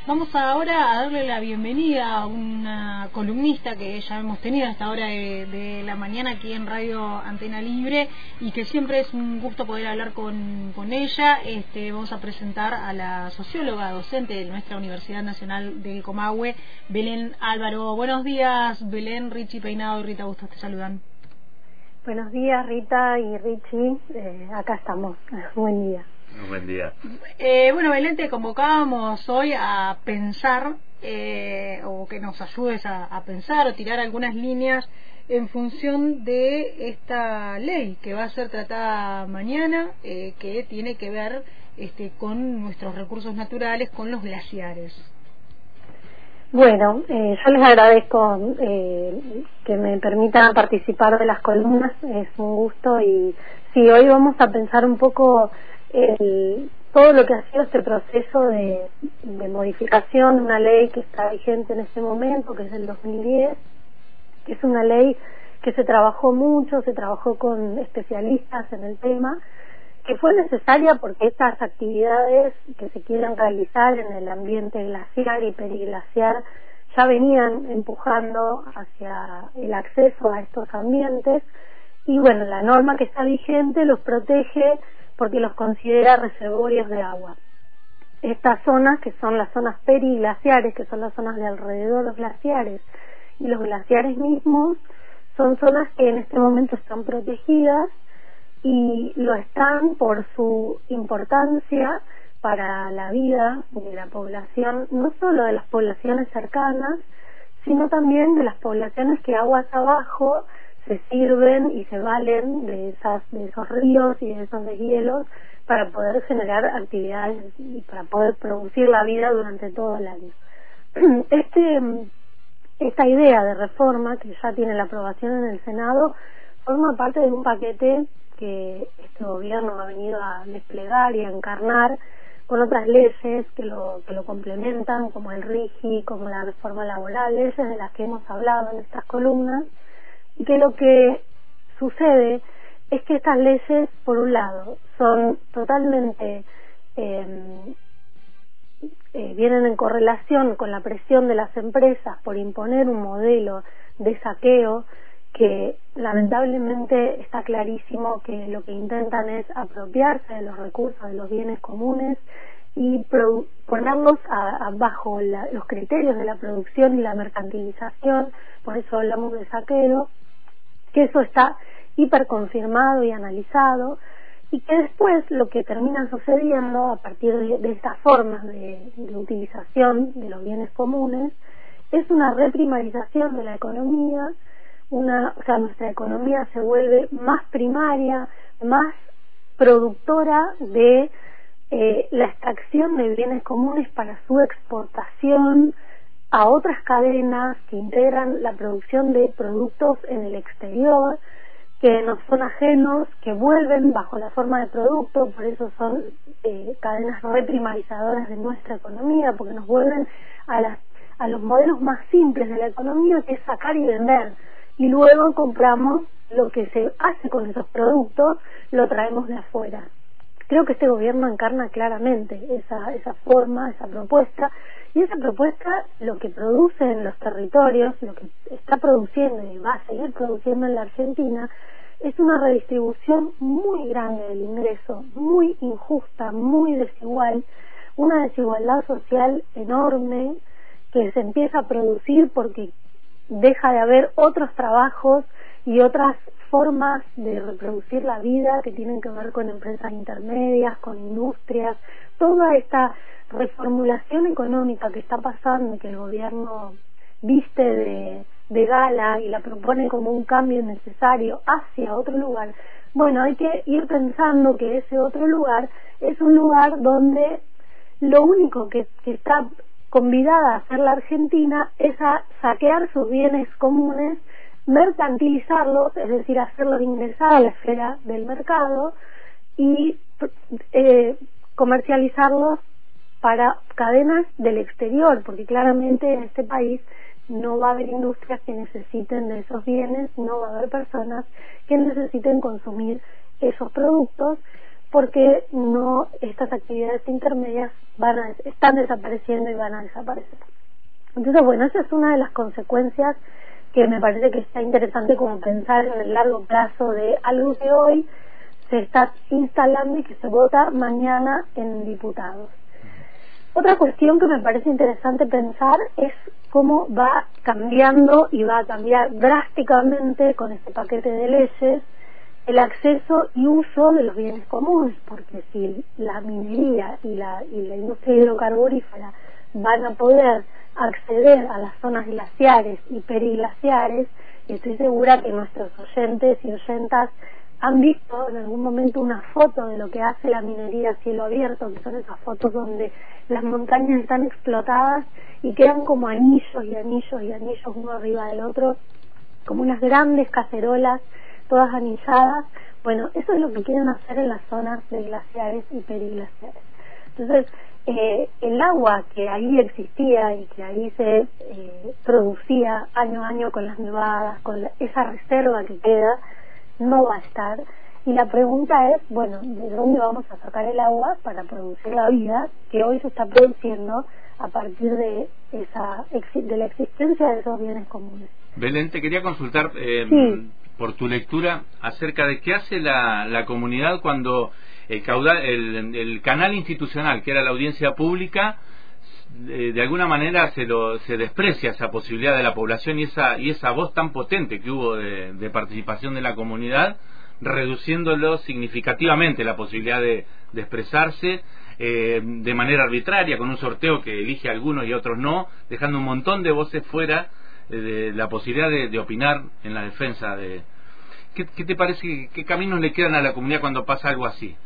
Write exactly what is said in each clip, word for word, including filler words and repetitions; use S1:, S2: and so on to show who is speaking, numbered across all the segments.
S1: Vamos ahora a darle la bienvenida a una columnista que ya hemos tenido a esta hora de, de la mañana aquí en Radio Antena Libre y que siempre es un gusto poder hablar con, con ella. Este, vamos a presentar a la socióloga docente de nuestra Universidad Nacional del Comahue, Belén Álvaro. Buenos días, Belén. Richie Peinado y Rita Bustos te saludan.
S2: Buenos días, Rita y Richie. Eh, acá estamos. Buen día.
S3: Buen día.
S1: Eh, bueno, Belén, te convocábamos hoy a pensar, eh, o que nos ayudes a, a pensar o tirar algunas líneas en función de esta ley que va a ser tratada mañana, eh, que tiene que ver este, con nuestros recursos naturales, con los glaciares.
S2: Bueno, eh, yo les agradezco eh, que me permitan participar de las columnas, es un gusto. Y sí, hoy vamos a pensar un poco el, todo lo que ha sido este proceso de, de modificación de una ley que está vigente en este momento, que es del dos mil diez, que es una ley que se trabajó mucho, se trabajó con especialistas en el tema, que fue necesaria porque estas actividades que se quieren realizar en el ambiente glaciar y periglaciar ya venían empujando hacia el acceso a estos ambientes, y bueno, la norma que está vigente los protege porque los considera reservorios de agua. Estas zonas, que son las zonas periglaciares, que son las zonas de alrededor de los glaciares, y los glaciares mismos, son zonas que en este momento están protegidas, y lo están por su importancia para la vida de la población, no solo de las poblaciones cercanas, sino también de las poblaciones que aguas abajo se sirven y se valen de esas de esos ríos y de esos deshielos para poder generar actividades y para poder producir la vida durante todo el año. Este, esta idea de reforma, que ya tiene la aprobación en el Senado, forma parte de un paquete que este gobierno ha venido a desplegar y a encarnar con otras leyes que lo que lo complementan, como el RIGI, como la reforma laboral, leyes de las que hemos hablado en estas columnas, y que lo que sucede es que estas leyes, por un lado, son totalmente eh, eh, vienen en correlación con la presión de las empresas por imponer un modelo de saqueo que lamentablemente está clarísimo que lo que intentan es apropiarse de los recursos, de los bienes comunes, y ponerlos a, a bajo la, los criterios de la producción y la mercantilización. Por eso hablamos de saqueo, que eso está hiperconfirmado y analizado, y que después lo que termina sucediendo a partir de, de estas formas de, de utilización de los bienes comunes es una reprimarización de la economía. Una, o sea, nuestra economía se vuelve más primaria, más productora de eh, la extracción de bienes comunes para su exportación a otras cadenas que integran la producción de productos en el exterior, que nos son ajenos, que vuelven bajo la forma de producto. Por eso son eh, cadenas reprimarizadoras de nuestra economía, porque nos vuelven a, las, a los modelos más simples de la economía, que es sacar y vender. Y luego compramos lo que se hace con esos productos, lo traemos de afuera. Creo que este gobierno encarna claramente esa, esa forma, esa propuesta, y esa propuesta lo que produce en los territorios, lo que está produciendo y va a seguir produciendo en la Argentina, es una redistribución muy grande del ingreso, muy injusta, muy desigual, una desigualdad social enorme que se empieza a producir porque deja de haber otros trabajos y otras formas de reproducir la vida que tienen que ver con empresas intermedias, con industrias. Toda esta reformulación económica que está pasando y que el gobierno viste de, de gala y la propone como un cambio necesario hacia otro lugar, bueno, hay que ir pensando que ese otro lugar es un lugar donde lo único que, que está convidada a hacer la Argentina es a saquear sus bienes comunes, mercantilizarlos, es decir, hacerlos ingresar a la esfera del mercado y eh, comercializarlos para cadenas del exterior, porque claramente en este país no va a haber industrias que necesiten de esos bienes, no va a haber personas que necesiten consumir esos productos. porque no estas actividades intermedias van a, están desapareciendo y van a desaparecer. Entonces, bueno, esa es una de las consecuencias que me parece que está interesante como pensar en el largo plazo de algo que hoy se está instalando y que se vota mañana en diputados. Otra cuestión que me parece interesante pensar es cómo va cambiando y va a cambiar drásticamente con este paquete de leyes el acceso y uso de los bienes comunes, porque si la minería y la, y la industria hidrocarburífera van a poder acceder a las zonas glaciares y periglaciares, y estoy segura que nuestros oyentes y oyentas han visto en algún momento una foto de lo que hace la minería a cielo abierto, que son esas fotos donde las montañas están explotadas y quedan como anillos y anillos y anillos uno arriba del otro, como unas grandes cacerolas todas anilladas. Bueno, eso es lo que quieren hacer en las zonas de glaciares y periglaciares. Entonces, eh, el agua que ahí existía y que ahí se eh, producía año a año con las nevadas, con la, esa reserva que queda, no va a estar. Y la pregunta es, bueno, ¿de dónde vamos a sacar el agua para producir la vida que hoy se está produciendo a partir de esa de la existencia de esos bienes comunes?
S3: Belén, te quería consultar eh,
S2: sí.
S3: por tu lectura acerca de qué hace la, la comunidad cuando el, caudal, el, el canal institucional, que era la audiencia pública, eh, de alguna manera se lo se desprecia esa posibilidad de la población y esa y esa voz tan potente que hubo de, de participación de la comunidad, reduciéndolo significativamente la posibilidad de, de expresarse eh, de manera arbitraria, con un sorteo que elige a algunos y a otros no, dejando un montón de voces fuera eh, de la posibilidad de, de opinar en la defensa de... ¿Qué, qué te parece? ¿Qué caminos le quedan a la comunidad cuando pasa algo así?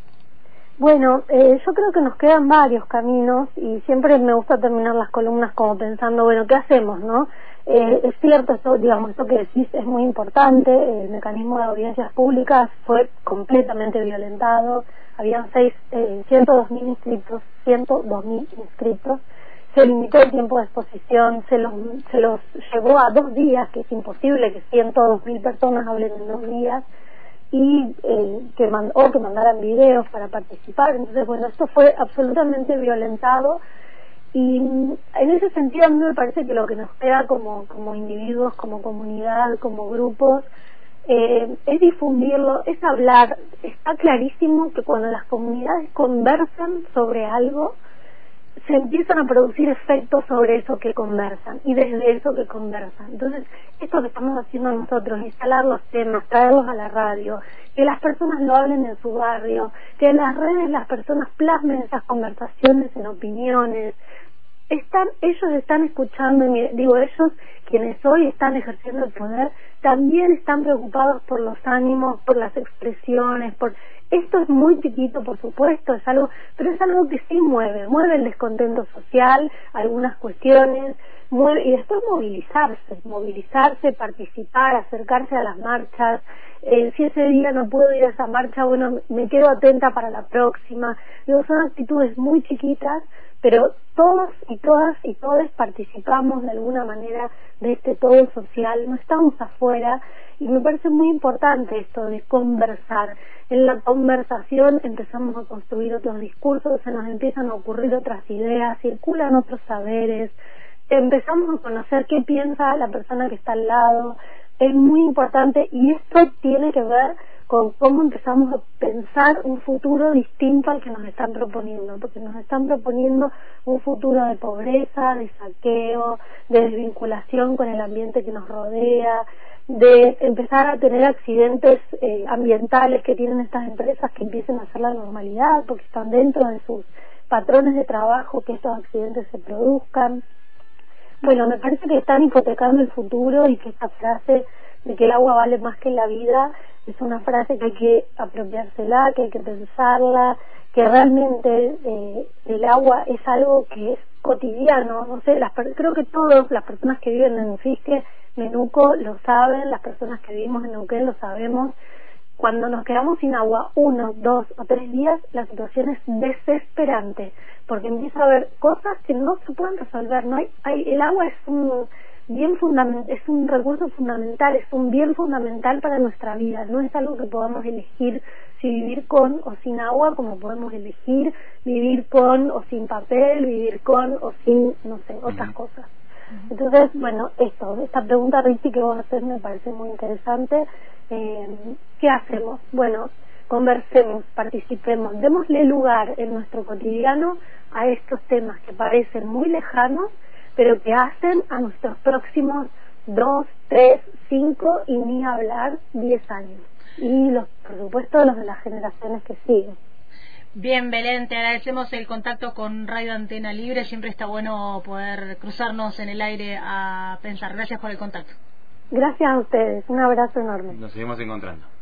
S2: Bueno, eh, yo creo que nos quedan varios caminos y siempre me gusta terminar las columnas como pensando, bueno, ¿qué hacemos, no? Eh, es cierto, esto, digamos, esto que decís es muy importante. El mecanismo de audiencias públicas fue completamente violentado. Habían seis, eh, ciento dos mil inscritos, ciento dos mil inscritos. Se limitó el tiempo de exposición, se los, se los llevó a dos días, que es imposible que ciento dos mil personas hablen en dos días, y eh, que mand o que mandaran videos para participar. Entonces, bueno, esto fue absolutamente violentado. Y en ese sentido a mí me parece que lo que nos queda como, como individuos, como comunidad, como grupos, eh, es difundirlo, es hablar. Está clarísimo que cuando las comunidades conversan sobre algo, se empiezan a producir efectos sobre eso que conversan y desde eso que conversan. Entonces, esto que estamos haciendo nosotros, instalar los temas, traerlos a la radio, que las personas lo hablen en su barrio, que en las redes las personas plasmen esas conversaciones en opiniones, están ellos están escuchando, y digo ellos, quienes hoy están ejerciendo el poder, también están preocupados por los ánimos, por las expresiones, por esto es muy chiquito, por supuesto, es algo, pero es algo que sí mueve, mueve el descontento social, algunas cuestiones, mueve, y después movilizarse, movilizarse, participar, acercarse a las marchas. Eh, si ese día no puedo ir a esa marcha, bueno, me quedo atenta para la próxima. Digo, son actitudes muy chiquitas, pero todos y todas y todos participamos de alguna manera de este todo social, no estamos afuera, y me parece muy importante esto de conversar. En la conversación empezamos a construir otros discursos, se nos empiezan a ocurrir otras ideas, circulan otros saberes, empezamos a conocer qué piensa la persona que está al lado. Es muy importante, y esto tiene que ver con cómo empezamos a pensar un futuro distinto al que nos están proponiendo, porque nos están proponiendo un futuro de pobreza, de saqueo, de desvinculación con el ambiente que nos rodea, de empezar a tener accidentes eh, ambientales que tienen estas empresas que empiecen a ser la normalidad, porque están dentro de sus patrones de trabajo que estos accidentes se produzcan. Bueno, me parece que están hipotecando el futuro, y que esta frase de que el agua vale más que la vida es una frase que hay que apropiársela, que hay que pensarla, que realmente eh, el agua es algo que es cotidiano. No sé, las, creo que todas las personas que viven en Ufisque, Menuco, lo saben, las personas que vivimos en Neuquén lo sabemos. Cuando nos quedamos sin agua uno, dos o tres días, la situación es desesperante, porque empieza a haber cosas que no se pueden resolver. No hay, hay el agua es un bien fundament es un recurso fundamental, es un bien fundamental para nuestra vida. No es algo que podamos elegir si vivir con o sin agua, como podemos elegir vivir con o sin papel, vivir con o sin, no sé, otras uh-huh. cosas. Uh-huh. Entonces, bueno, esto, esta pregunta, Rizzi, que vos haces me parece muy interesante. Eh, ¿Qué hacemos? Bueno, conversemos, participemos, démosle lugar en nuestro cotidiano a estos temas que parecen muy lejanos, pero que hacen a nuestros próximos dos, tres, cinco y ni hablar diez años. Y los, por supuesto, los de las generaciones que siguen.
S1: Bien, Belén, te agradecemos el contacto con Radio Antena Libre. Siempre está bueno poder cruzarnos en el aire a pensar. Gracias por el contacto.
S2: Gracias a ustedes. Un abrazo enorme.
S3: Nos seguimos encontrando.